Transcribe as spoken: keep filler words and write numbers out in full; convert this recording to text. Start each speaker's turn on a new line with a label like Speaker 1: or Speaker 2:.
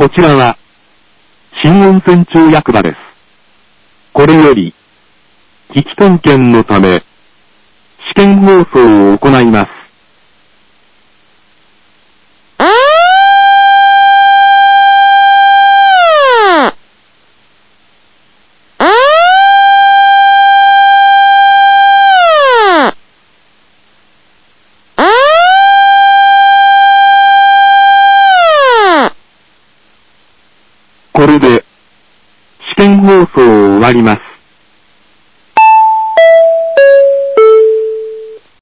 Speaker 1: こちらは、新温泉町役場です。これより、基地点検のため、試験放送を行います。これで、試験放送を終わります。